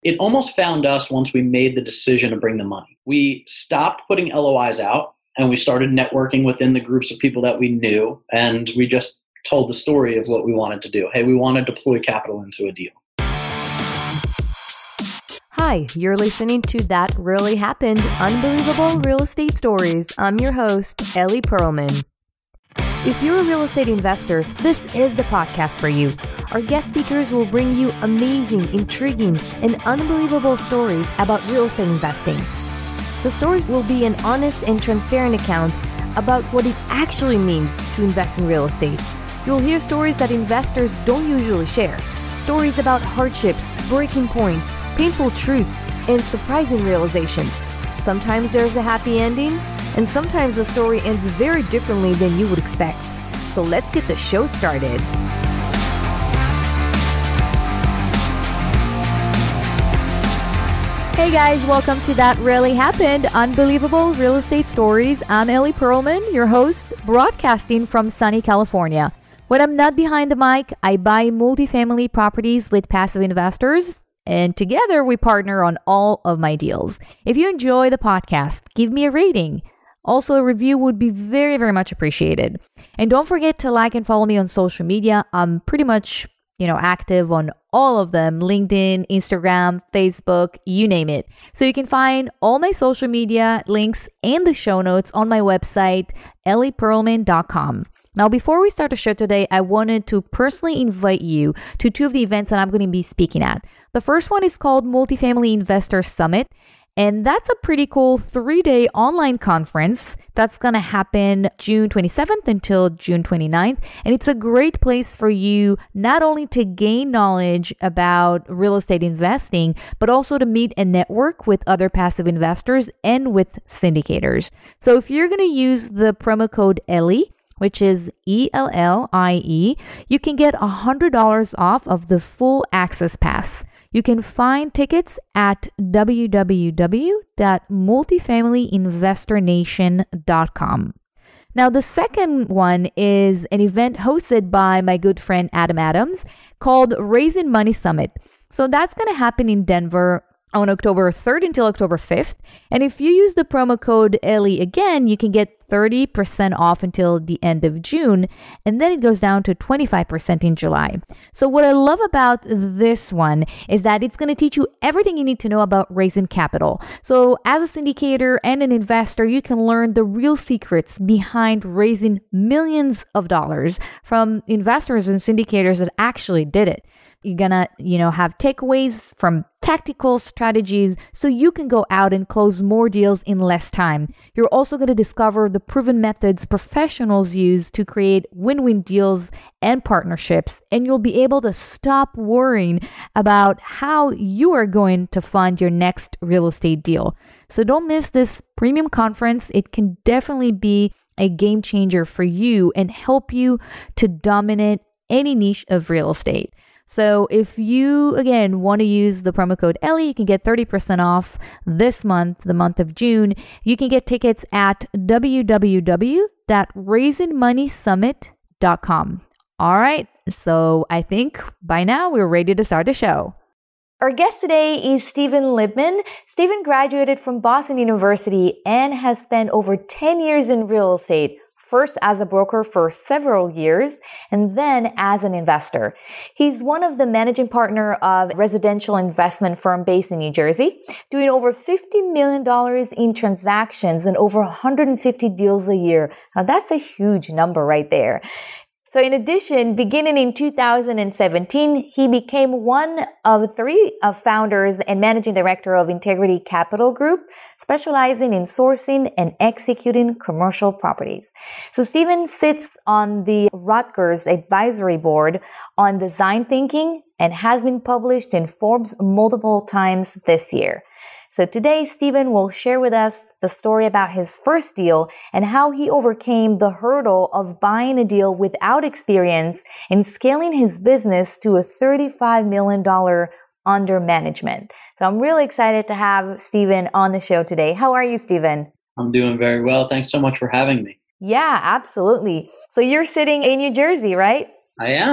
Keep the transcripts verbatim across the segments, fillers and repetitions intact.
It almost found us once we made the decision to bring the money. We stopped putting L O Is out and we started networking within the groups of people that we knew. And we just told the story of what we wanted to do. Hey, we want to deploy capital into a deal. Hi, you're listening to That Really Happened, Unbelievable Real Estate Stories. I'm your host, Ellie Perlman. If you're a real estate investor, this is the podcast for you. Our guest speakers will bring you amazing, intriguing, and unbelievable stories about real estate investing. The stories will be an honest and transparent account about what it actually means to invest in real estate. You'll hear stories that investors don't usually share. Stories about hardships, breaking points, painful truths, and surprising realizations. Sometimes there's a happy ending, and sometimes the story ends very differently than you would expect. So let's get the show started. Hey guys, welcome to That Really Happened, Unbelievable Real Estate Stories. I'm Ellie Perlman, your host, broadcasting from sunny California. When I'm not behind the mic, I buy multifamily properties with passive investors, and together we partner on all of my deals. If you enjoy the podcast, give me a rating. Also, a review would be very, very much appreciated. And don't forget to like and follow me on social media. I'm pretty much, you know, active on all of them: LinkedIn, Instagram, Facebook, you name it. So you can find all my social media links and the show notes on my website, ellie perlman dot com. Now, before we start the show today, I wanted to personally invite you to two of the events that I'm going to be speaking at. The first one is called Multifamily Investor Summit, and that's a pretty cool three-day online conference that's going to happen June twenty-seventh until June twenty-ninth. And it's a great place for you not only to gain knowledge about real estate investing, but also to meet and network with other passive investors and with syndicators. So if you're going to use the promo code Ellie, which is E L L I E, you can get one hundred dollars off of the full access pass. You can find tickets at w w w dot multifamily investor nation dot com. Now, the second one is an event hosted by my good friend Adam Adams called Raising Money Summit. So that's going to happen in Denver on October third until October fifth. And if you use the promo code Ellie again, you can get thirty percent off until the end of June. And then it goes down to twenty-five percent in July. So what I love about this one is that it's going to teach you everything you need to know about raising capital. So as a syndicator and an investor, you can learn the real secrets behind raising millions of dollars from investors and syndicators that actually did it. You're going to, you know, have takeaways from tactical strategies so you can go out and close more deals in less time. You're also going to discover the proven methods professionals use to create win-win deals and partnerships, and you'll be able to stop worrying about how you are going to fund your next real estate deal. So don't miss this premium conference. It can definitely be a game changer for you and help you to dominate any niche of real estate. So if you, again, want to use the promo code Ellie, you can get thirty percent off this month, the month of June. You can get tickets at w w w dot raising money summit dot com. All right, so I think by now we're ready to start the show. Our guest today is Steven Libman. Steven graduated from Boston University and has spent over ten years in real estate. First as a broker for several years, and then as an investor. He's one of the managing partner of a residential investment firm based in New Jersey, doing over fifty million dollars in transactions and over one hundred fifty deals a year. Now that's a huge number right there. So in addition, beginning in two thousand seventeen, he became one of three of founders and managing director of Integrity Capital Group, specializing in sourcing and executing commercial properties. So Steven sits on the Rutgers Advisory Board on design thinking and has been published in Forbes multiple times this year. So today, Steven will share with us the story about his first deal and how he overcame the hurdle of buying a deal without experience and scaling his business to a thirty-five million dollars under management. So I'm really excited to have Steven on the show today. How are you, Steven? I'm doing very well. Thanks so much for having me. Yeah, absolutely. So you're sitting in New Jersey, right? I am.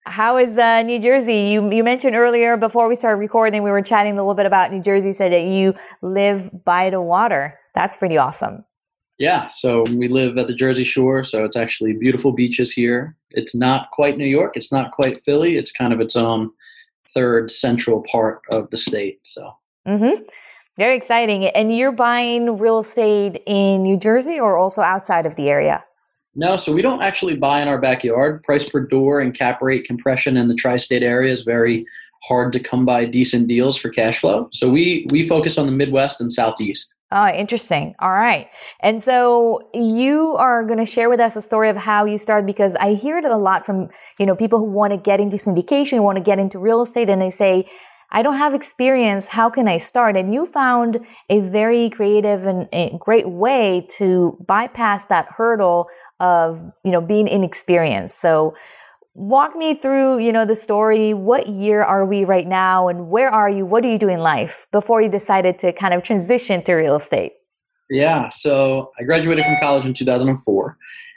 How is uh, New Jersey? You you mentioned earlier before we started recording, we were chatting a little bit about New Jersey. You said that you live by the water. That's pretty awesome. Yeah, so we live at the Jersey Shore, so it's actually beautiful beaches here. It's not quite New York. It's not quite Philly. It's kind of its own third central part of the state. So, mm-hmm. Very exciting. And you're buying real estate in New Jersey or also outside of the area? No, so we don't actually buy in our backyard. Price per door and cap rate compression in the tri-state area is very hard to come by decent deals for cash flow. So we we focus on the Midwest and Southeast. Oh, interesting. All right. And so you are going to share with us a story of how you started, because I hear it a lot from, you know, people who want to get into syndication, who want to get into real estate, and they say, I don't have experience. How can I start? And you found a very creative and a great way to bypass that hurdle of, you know, being inexperienced. So walk me through, you know, the story. What year are we right now, and where are you? What do you do in life before you decided to kind of transition to real estate? Yeah, so I graduated from college in two thousand four,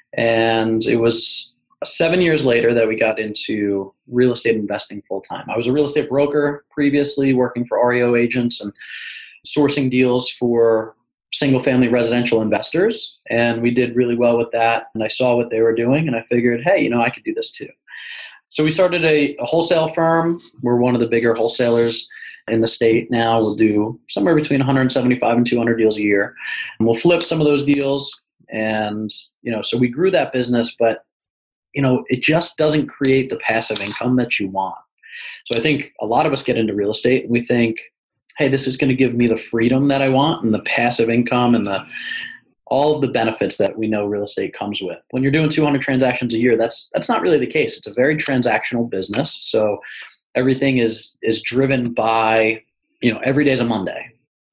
and it was seven years later that we got into real estate investing full time. I was a real estate broker previously, working for R E O agents and sourcing deals for single family residential investors. And we did really well with that. And I saw what they were doing, and I figured, hey, you know, I could do this too. So we started a, a wholesale firm. We're one of the bigger wholesalers in the state now. We'll do somewhere between one hundred seventy-five and two hundred deals a year. And we'll flip some of those deals. And, you know, so we grew that business, but, you know, it just doesn't create the passive income that you want. So I think a lot of us get into real estate and we think, hey, this is going to give me the freedom that I want and the passive income and the all of the benefits that we know real estate comes with. When you're doing two hundred transactions a year, that's that's not really the case. It's a very transactional business. So everything is is driven by, you know, every day is a Monday.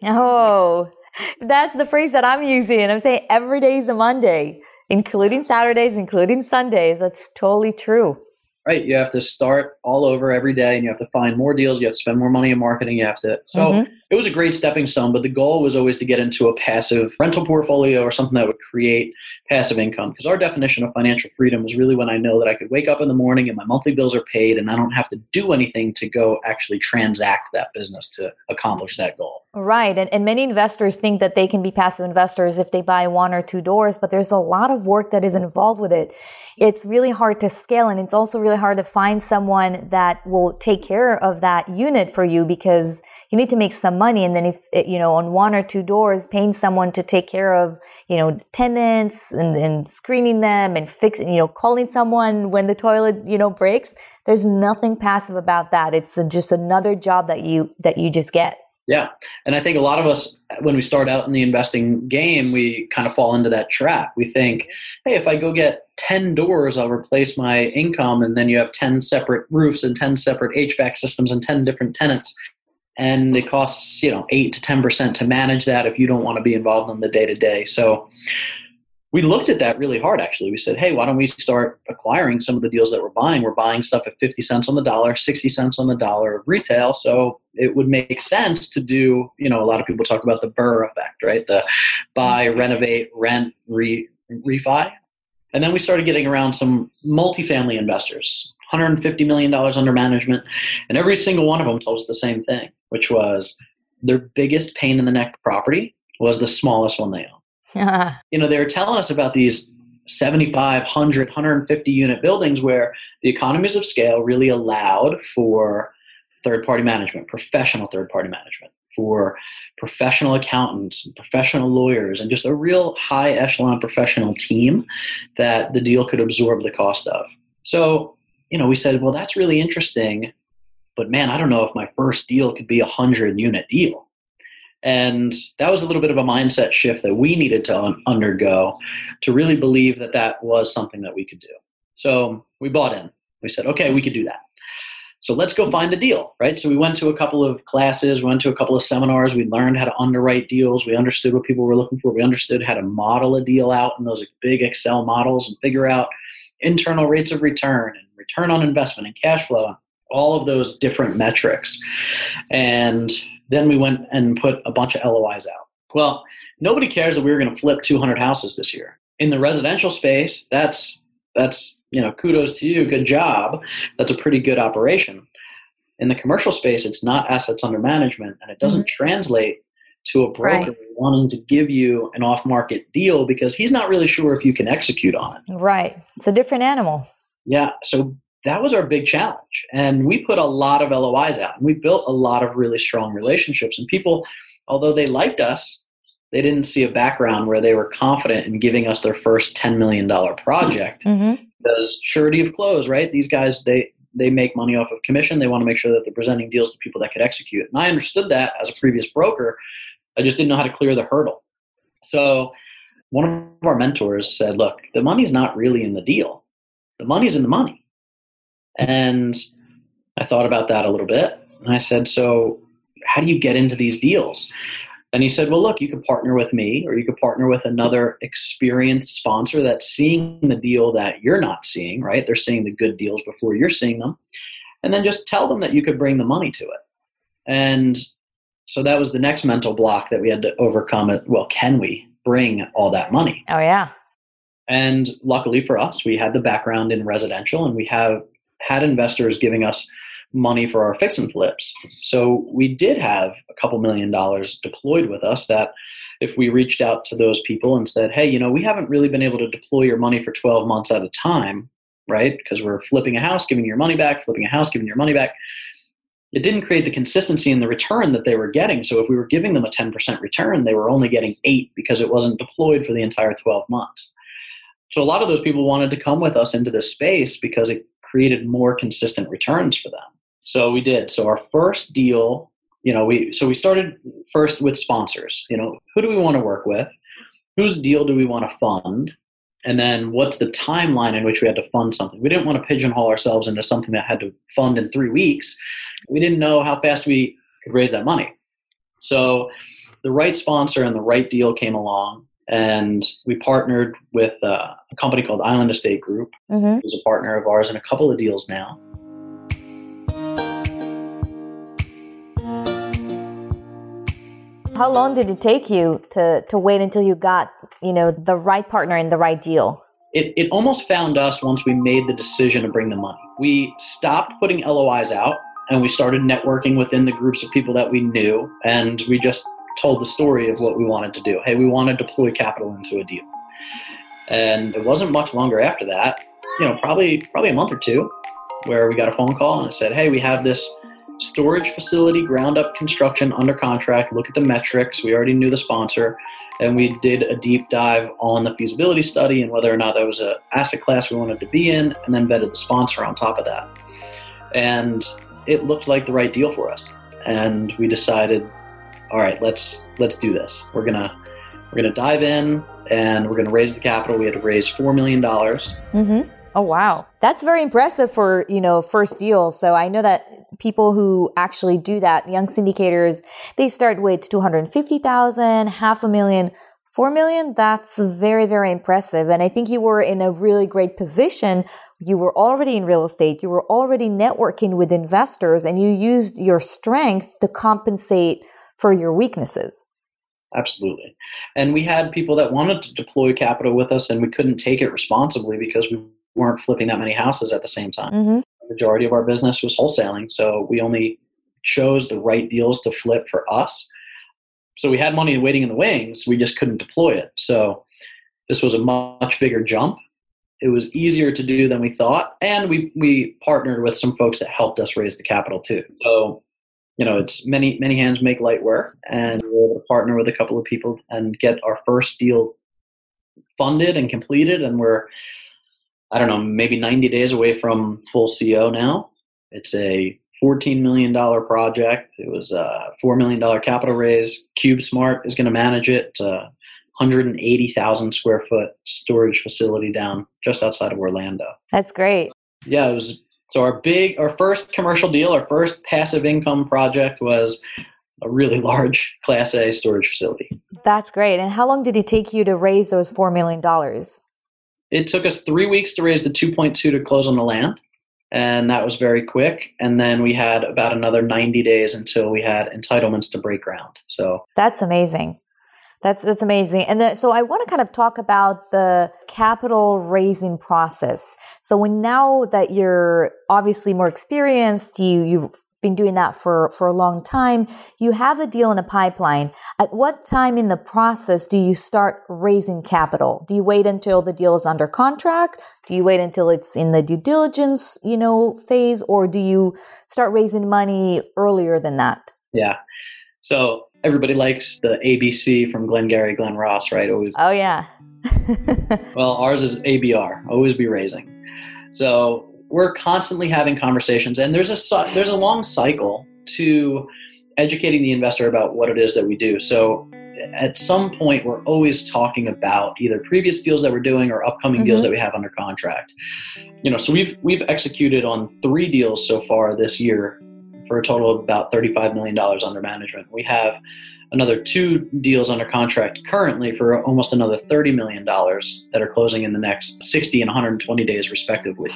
Oh, that's the phrase that I'm using. I'm saying every day is a Monday, including Saturdays, including Sundays. That's totally true. Right. You have to start all over every day, and you have to find more deals. You have to spend more money in marketing. You have to. So mm-hmm. It was a great stepping stone, but the goal was always to get into a passive rental portfolio or something that would create passive income. Because our definition of financial freedom is really when I know that I could wake up in the morning and my monthly bills are paid and I don't have to do anything to go actually transact that business to accomplish that goal. Right. And, and many investors think that they can be passive investors if they buy one or two doors, but there's a lot of work that is involved with it. It's really hard to scale, and it's also really hard to find someone that will take care of that unit for you, because you need to make some money. And then if, you know, on one or two doors, paying someone to take care of, you know, tenants and, and screening them and fixing, you know, calling someone when the toilet, you know, breaks, there's nothing passive about that. It's just another job that you, that you just get. Yeah. And I think a lot of us, when we start out in the investing game, we kind of fall into that trap. We think, hey, if I go get ten doors, I'll replace my income. And then you have ten separate roofs and ten separate H V A C systems and ten different tenants. And it costs, you know, eight to ten percent to manage that if you don't want to be involved in the day to day. So we looked at that really hard, actually. We said, hey, why don't we start acquiring some of the deals that we're buying? We're buying stuff at fifty cents on the dollar, sixty cents on the dollar of retail. So it would make sense to do, you know, a lot of people talk about the Burr effect, right? The buy, renovate, rent, re, refi. And then we started getting around some multifamily investors, one hundred fifty million dollars under management. And every single one of them told us the same thing, which was their biggest pain in the neck property was the smallest one they owned. You know, they were telling us about these seventy-five, one hundred, one hundred fifty unit buildings where the economies of scale really allowed for third-party management, professional third-party management, for professional accountants, and professional lawyers, and just a real high echelon professional team that the deal could absorb the cost of. So, you know, we said, well, that's really interesting, but man, I don't know if my first deal could be a hundred unit deal. And that was a little bit of a mindset shift that we needed to un- undergo to really believe that that was something that we could do. So we bought in. We said, okay, we could do that. So let's go find a deal, right? So we went to a couple of classes, we went to a couple of seminars, we learned how to underwrite deals, we understood what people were looking for, we understood how to model a deal out in those big Excel models and figure out internal rates of return and return on investment and cash flow and all of those different metrics. And then we went and put a bunch of L O Is out. Well, nobody cares that we were going to flip two hundred houses this year. In the residential space, that's that's, you know, kudos to you. Good job. That's a pretty good operation. In the commercial space, it's not assets under management, and it doesn't mm-hmm. translate to a broker right. wanting to give you an off-market deal because he's not really sure if you can execute on it. Right. It's a different animal. Yeah. So that was our big challenge. And we put a lot of L O Is out, and we built a lot of really strong relationships. And people, although they liked us, they didn't see a background where they were confident in giving us their first ten million dollars project. Mm-hmm. Because surety of close, right? These guys, they, they make money off of commission. They want to make sure that they're presenting deals to people that could execute. And I understood that as a previous broker. I just didn't know how to clear the hurdle. So one of our mentors said, look, the money's not really in the deal. The money's in the money. And I thought about that a little bit. And I said, so how do you get into these deals? And he said, well, look, you could partner with me, or you could partner with another experienced sponsor that's seeing the deal that you're not seeing, right? They're seeing the good deals before you're seeing them. And then just tell them that you could bring the money to it. And so that was the next mental block that we had to overcome. It. Well, can we bring all that money? Oh, yeah. And luckily for us, we had the background in residential, and we have had investors giving us money for our fix and flips. So we did have a couple million dollars deployed with us that if we reached out to those people and said, hey, you know, we haven't really been able to deploy your money for twelve months at a time, right? Because we're flipping a house, giving your money back, flipping a house, giving your money back. It didn't create the consistency in the return that they were getting. So if we were giving them a ten percent return, they were only getting eight because it wasn't deployed for the entire twelve months. So a lot of those people wanted to come with us into this space because it created more consistent returns for them. So we did. So our first deal, you know, we so we started first with sponsors. You know, who do we want to work with? Whose deal do we want to fund? And then what's the timeline in which we had to fund something? We didn't want to pigeonhole ourselves into something that had to fund in three weeks. We didn't know how fast we could raise that money. So the right sponsor and the right deal came along, and we partnered with uh, a company called Island Estate Group, mm-hmm. who's a partner of ours in a couple of deals now. How long did it take you to, to wait until you got, you know, the right partner and the right deal? It it almost found us once we made the decision to bring the money. We stopped putting L O Is out, and we started networking within the groups of people that we knew, and we just told the story of what we wanted to do. Hey, we want to deploy capital into a deal. And it wasn't much longer after that, you know, probably probably a month or two, where we got a phone call and it said, hey, we have this storage facility, ground up construction under contract. Look at the metrics. We already knew the sponsor, and we did a deep dive on the feasibility study and whether or not that was an asset class we wanted to be in, and then vetted the sponsor on top of that. And it looked like the right deal for us. And we decided, all right, let's let's do this. We're gonna we're gonna dive in, and we're gonna raise the capital. We had to raise four million dollars. Mm-hmm. Oh, wow. That's very impressive for, you know, first deal. So I know that people who actually do that, young syndicators, they start with two hundred fifty thousand, half a million, four million. That's very, very impressive. And I think you were in a really great position. You were already in real estate. You were already networking with investors, and you used your strength to compensate for your weaknesses. Absolutely. And we had people that wanted to deploy capital with us, and we couldn't take it responsibly because we weren't flipping that many houses at the same time. Mm-hmm. The majority of our business was wholesaling, so we only chose the right deals to flip for us. So we had money waiting in the wings, we just couldn't deploy it. So this was a much bigger jump. It was easier to do than we thought, and we we partnered with some folks that helped us raise the capital too. So, you know, it's many, many hands make light work, and we were able to partner with a couple of people and get our first deal funded and completed, and we're I don't know, maybe ninety days away from full C O now. It's a fourteen million dollars project. It was a four million dollars capital raise. CubeSmart is going to manage it. Uh, one hundred eighty thousand square foot storage facility down just outside of Orlando. That's great. Yeah, it was. So our big, our first commercial deal, our first passive income project was a really large Class A storage facility. That's great. And how long did it take you to raise those four million dollars? It took us three weeks to raise the two point two to close on the land, and that was very quick. And then we had about another ninety days until we had entitlements to break ground. So that's amazing. That's that's amazing. And the, so I want to kind of talk about the capital raising process. So when now that you're obviously more experienced, you you've been doing that for, for a long time, you have a deal in the pipeline. At what time in the process do you start raising capital? Do you wait until the deal is under contract? Do you wait until it's in the due diligence, you know, phase, or do you start raising money earlier than that? Yeah. So everybody likes the A B C from Glengarry Glen Ross, right? Always. Oh, yeah. Well, ours is A B R, always be raising. So we're constantly having conversations, and there's a there's a long cycle to educating the investor about what it is that we do. So at some point, we're always talking about either previous deals that we're doing or upcoming mm-hmm. deals that we have under contract. You know, so we've we've executed on three deals so far this year for a total of about thirty-five million dollars under management. We have another two deals under contract currently for almost another thirty million dollars that are closing in the next sixty and one hundred twenty days respectively.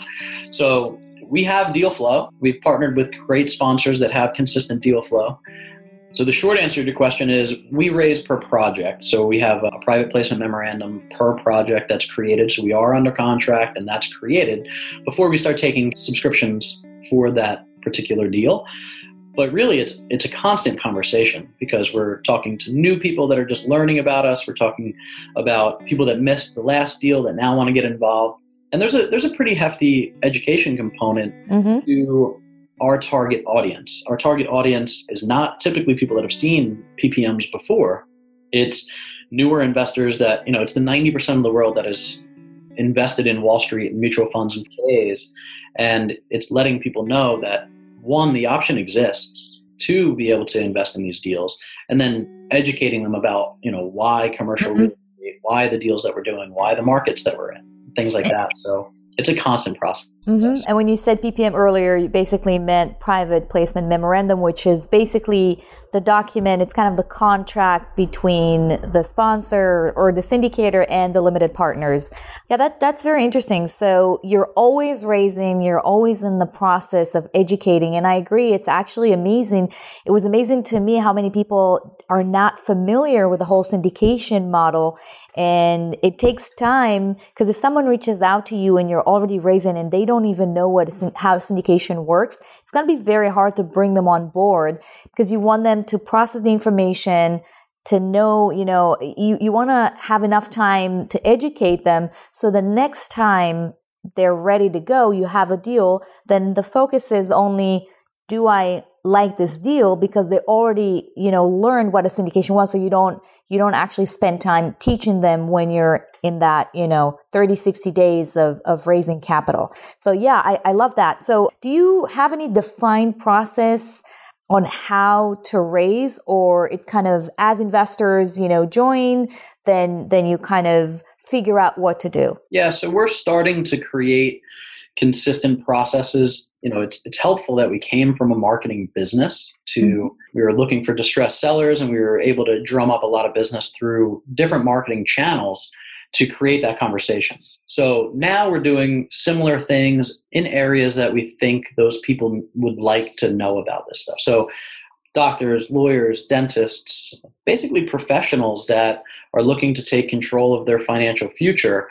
So we have deal flow. We've partnered with great sponsors that have consistent deal flow. So the short answer to your question is we raise per project. So we have a private placement memorandum per project that's created. So we are under contract and that's created before we start taking subscriptions for that particular deal. But really, it's it's a constant conversation because we're talking to new people that are just learning about us. We're talking about people that missed the last deal that now want to get involved. And there's a there's a pretty hefty education component mm-hmm. to our target audience. Our target audience is not typically people that have seen P P Ms before. It's newer investors that, you know, it's the ninety percent of the world that is invested in Wall Street and mutual funds and P As. And it's letting people know that, one, the option exists to be able to invest in these deals, and then educating them about, you know, why commercial mm-hmm. real estate, why the deals that we're doing, why the markets that we're in, things like that. So it's a constant process. Mm-hmm. And when you said P P M earlier, you basically meant private placement memorandum, which is basically the document. It's kind of the contract between the sponsor or the syndicator and the limited partners. Yeah, that that's very interesting. So you're always raising, you're always in the process of educating. And I agree, it's actually amazing. It was amazing to me how many people are not familiar with the whole syndication model. And it takes time, because if someone reaches out to you and you're already raising and they don't even know what how syndication works, it's going to be very hard to bring them on board, because you want them to process the information, to know, you know, you, you want to have enough time to educate them so the next time they're ready to go, you have a deal, then the focus is only, do I like this deal, because they already, you know, learned what a syndication was. So you don't, you don't actually spend time teaching them when you're in that, you know, thirty, sixty days of, of raising capital. So yeah, I, I love that. So do you have any defined process on how to raise, or it kind of, as investors, you know, join, then, then you kind of figure out what to do? Yeah. So we're starting to create consistent processes. You know, it's it's helpful that we came from a marketing business to, mm-hmm. we were looking for distressed sellers, and we were able to drum up a lot of business through different marketing channels to create that conversation. So now we're doing similar things in areas that we think those people would like to know about this stuff. So doctors, lawyers, dentists, basically professionals that are looking to take control of their financial future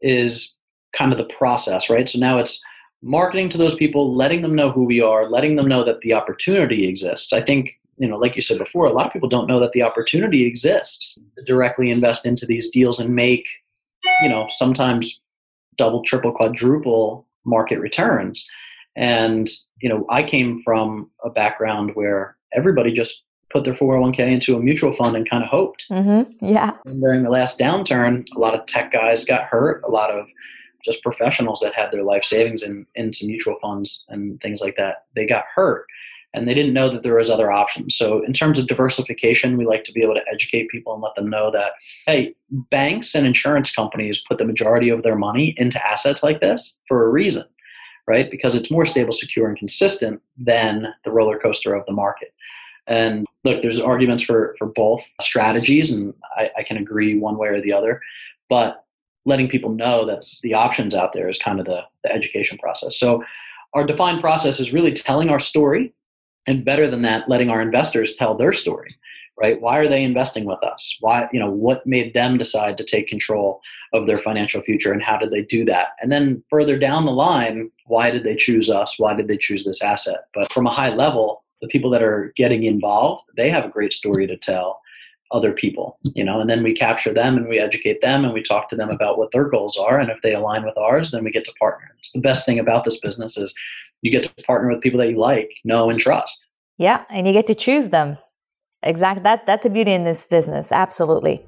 is kind of the process, right? So now it's marketing to those people, letting them know who we are, letting them know that the opportunity exists. I think, you know, like you said before, a lot of people don't know that the opportunity exists to directly invest into these deals and make, you know, sometimes double, triple, quadruple market returns. And, you know, I came from a background where everybody just put their four oh one k into a mutual fund and kind of hoped. Mm-hmm. Yeah. And during the last downturn, a lot of tech guys got hurt, a lot of just professionals that had their life savings in into mutual funds and things like that, they got hurt, and they didn't know that there was other options. So in terms of diversification, we like to be able to educate people and let them know that, hey, banks and insurance companies put the majority of their money into assets like this for a reason, right? Because it's more stable, secure, and consistent than the roller coaster of the market. And look, there's arguments for, for both strategies, and I, I can agree one way or the other, but letting people know that the options out there is kind of the, the education process. So our defined process is really telling our story, and better than that, letting our investors tell their story, right? Why are they investing with us? Why, you know, what made them decide to take control of their financial future, and how did they do that? And then further down the line, why did they choose us? Why did they choose this asset? But from a high level, the people that are getting involved, they have a great story to tell other people, you know, and then we capture them and we educate them and we talk to them about what their goals are. And if they align with ours, then we get to partner. It's the best thing about this business is you get to partner with people that you like, know, and trust. Yeah. And you get to choose them. Exactly. That, that's a beauty in this business. Absolutely.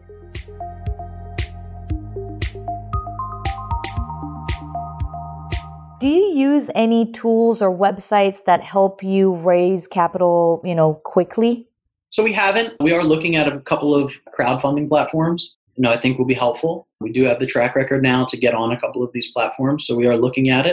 Do you use any tools or websites that help you raise capital, you know, quickly? So we haven't. We are looking at a couple of crowdfunding platforms. You know, I think will be helpful. We do have the track record now to get on a couple of these platforms, so we are looking at it.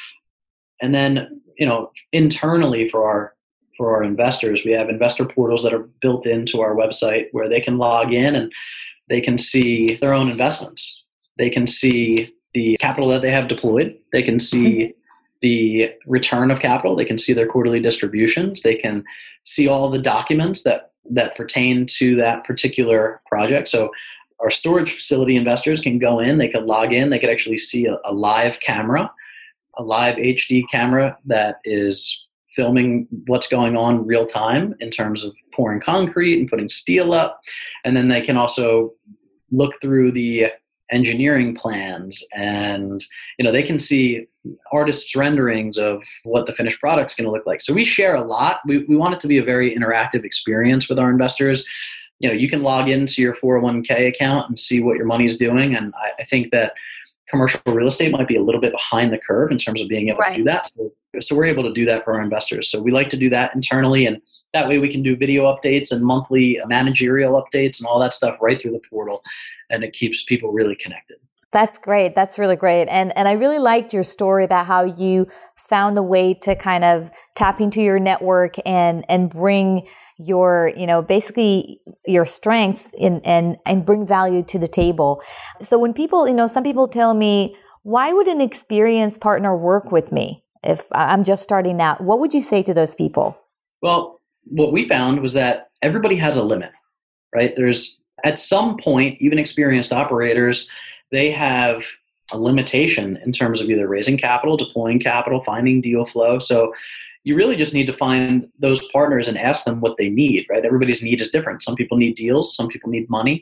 And then, you know, internally for our for our investors, we have investor portals that are built into our website where they can log in and they can see their own investments. They can see the capital that they have deployed. They can see the return of capital. They can see their quarterly distributions. They can see all the documents that, that pertain to that particular project. So our storage facility investors can go in, they can log in, they can actually see a, a live camera, a live H D camera that is filming what's going on real time in terms of pouring concrete and putting steel up. And then they can also look through the engineering plans and, you know, they can see artists' renderings of what the finished product's going to look like. So we share a lot. We we want it to be a very interactive experience with our investors. You know, you can log into your four oh one k account and see what your money's doing. And I, I think that commercial real estate might be a little bit behind the curve in terms of being able right. to do that. So, so we're able to do that for our investors. So we like to do that internally, and that way we can do video updates and monthly managerial updates and all that stuff right through the portal, and it keeps people really connected. That's great. That's really great. And and I really liked your story about how you found the way to kind of tap into your network and and bring your, you know, basically your strengths in and and bring value to the table. So when people, you know, some people tell me, why would an experienced partner work with me if I'm just starting out? What would you say to those people? Well, what we found was that everybody has a limit, right? There's at some point, even experienced operators, they have a limitation in terms of either raising capital, deploying capital, finding deal flow. So you really just need to find those partners and ask them what they need, right? Everybody's need is different. Some people need deals, some people need money.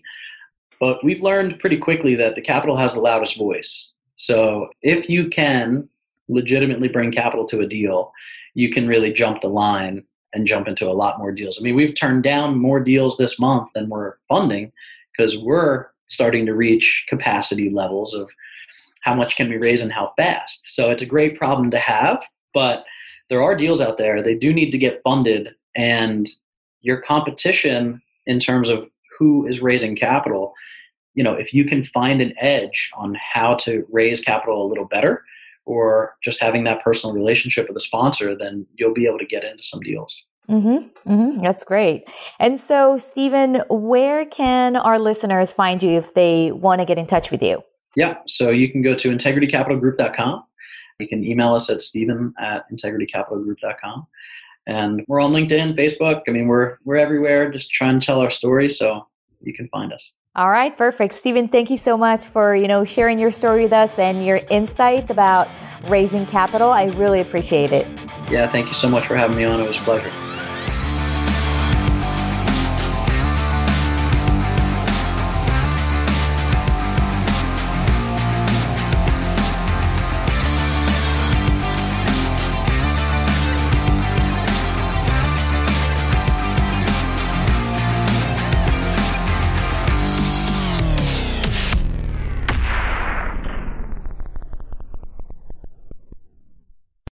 But we've learned pretty quickly that the capital has the loudest voice. So if you can legitimately bring capital to a deal, you can really jump the line and jump into a lot more deals. I mean, we've turned down more deals this month than we're funding because we're starting to reach capacity levels of how much can we raise and how fast. So it's a great problem to have, but there are deals out there. They do need to get funded, and your competition in terms of who is raising capital, you know, if you can find an edge on how to raise capital a little better, or just having that personal relationship with a sponsor, then you'll be able to get into some deals. Mm-hmm. Mm-hmm. That's great. And so, Stephen, where can our listeners find you if they want to get in touch with you? Yeah. So you can go to integrity capital group dot com. You can email us at Stephen at integrity capital group dot com. And we're on LinkedIn, Facebook. I mean, we're we're everywhere, just trying to tell our story, so you can find us. All right, perfect. Stephen, thank you so much for, you know, sharing your story with us and your insights about raising capital. I really appreciate it. Yeah, thank you so much for having me on. It was a pleasure.